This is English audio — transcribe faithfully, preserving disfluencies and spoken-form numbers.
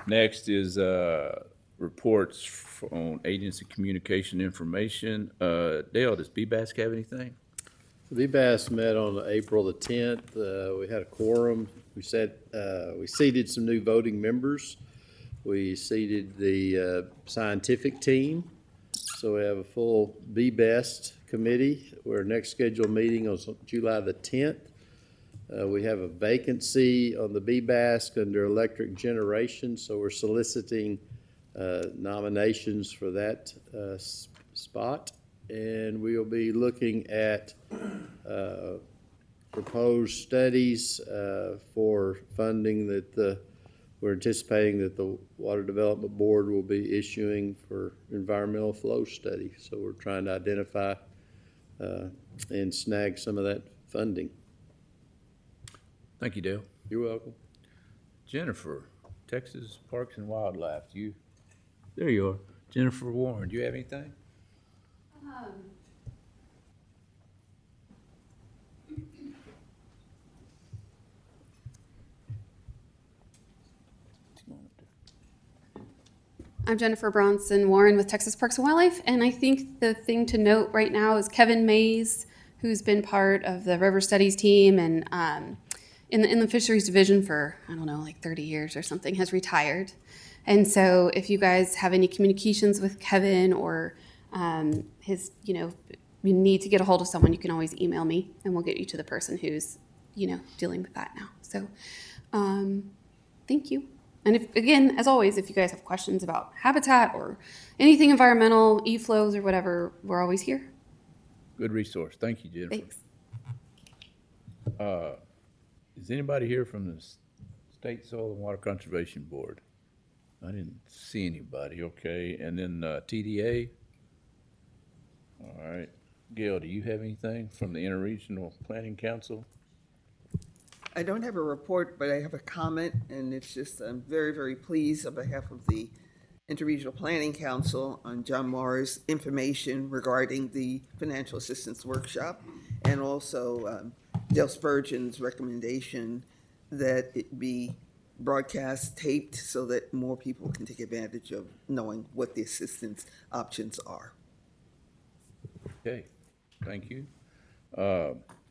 Next is uh, reports f- on agency communication information. Uh, Dale, does B B A S have anything? V B A S met on April the tenth. Uh, we had a quorum. We said, uh, we seated some new voting members. We seated the, uh, scientific team. So we have a full B B A S committee. Our next scheduled meeting is July the tenth. Uh, we have a vacancy on the B B A S under electric generation, so we're soliciting, uh, nominations for that, uh, s- spot. And we'll be looking at, uh, proposed studies uh, for funding that the, we're anticipating that the Water Development Board will be issuing for environmental flow study. So we're trying to identify uh, and snag some of that funding. Thank you, Dale. You're welcome. Jennifer, Texas Parks and Wildlife. Do you? There you are, Jennifer Warren. Do you have anything? Um, I'm Jennifer Bronson Warren with Texas Parks and Wildlife, and I think the thing to note right now is Kevin Mays, who's been part of the River Studies team and um, in the inland fisheries division for I don't know, like thirty years or something, has retired. And so, if you guys have any communications with Kevin or um, his, you know, you need to get a hold of someone, you can always email me, and we'll get you to the person who's, you know, dealing with that now. So, um, thank you. And if, again, as always, if you guys have questions about habitat or anything environmental, e-flows or whatever, we're always here. Good resource. Thank you, Jennifer. Thanks. Uh, is anybody here from the S- State Soil and Water Conservation Board? I didn't see anybody. Okay, and then uh, T D A. All right, Gail, do you have anything from the Interregional Planning Council? I don't have a report, but I have a comment, and it's just, I'm very, very pleased on behalf of the Interregional Planning Council on John Morris' information regarding the financial assistance workshop, and also um, Dale Spurgeon's recommendation that it be broadcast taped so that more people can take advantage of knowing what the assistance options are. Okay, thank you. Uh,